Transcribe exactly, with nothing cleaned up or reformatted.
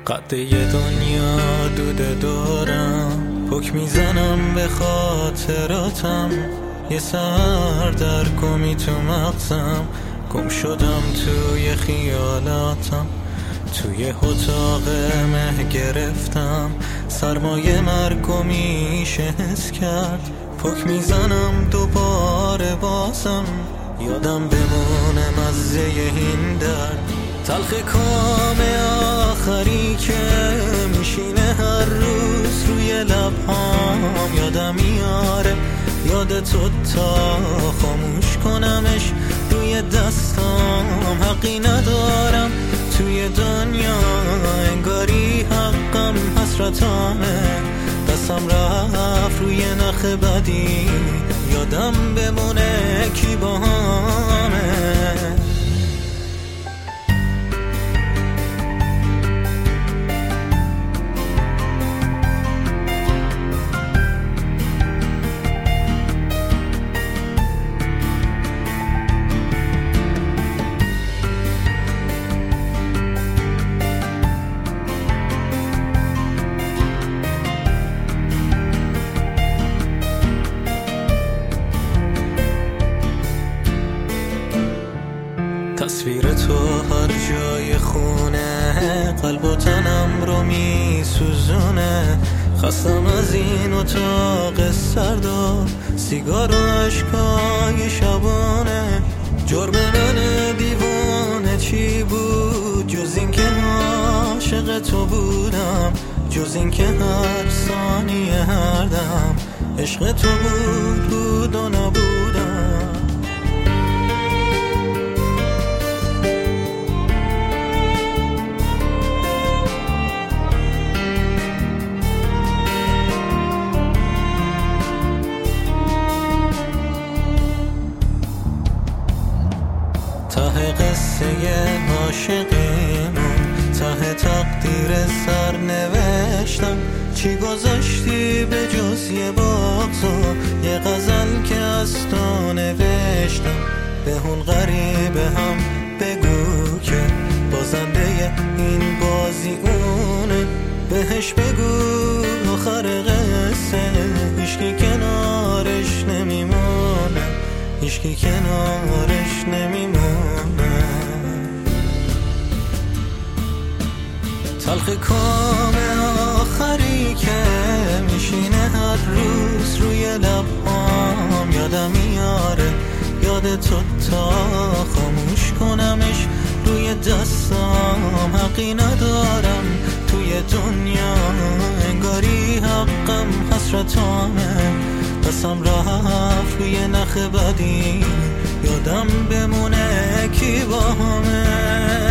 قد یه دنیا دوده دارم، پک میزنم به خاطراتم. یه سر در گمی تو مغزم، گم شدم توی خیالاتم. توی اتاق مه گرفتم، سرمایه مرگو میشه حس کرد. پک میزنم دوباره بازم، یادم بمونه مزه این درد. تلخ کام آخری که میشینه هر روز روی لبهام. یادم میاره یاد تو تا خاموش کنمش روی دستام. حقی ندارم توی دنیا، انگاری حقم حسرتامه. دستم رفت روی نخ بدی، یادم بمونه کی با همه. تصویر تو هر جای خونه، قلب و تنم رو می سوزونه. خستم از این اتاق سرد و سیگار و عشقای شبانه. جرم من دیوانه چی بود جز این که عاشق تو بودم؟ جز این که هر ثانیه هر دم عشق تو بود بود و نبودم. ته قصه عاشقیمون، ته تقدیر سر نوشتم. چی گذاشتی به جز یه بغض و یه غزل که از تو نوشتم؟ به اون غریبه هم بگو که بازنده این بازی اونه. بهش بگو آخر قصه هیچکی کنارش نمیمونه، هیچکی کنارش نمیمونه. تلخ کام آخری که میشینه هر روز روی لبهام. یادم میاره یاد تو تا خاموش کنمش روی دستام. حقی ندارم توی دنیا، انگاری حقم حسرتامه. دستم رفت روی نخ بدی، یادم بمونه کی با همه.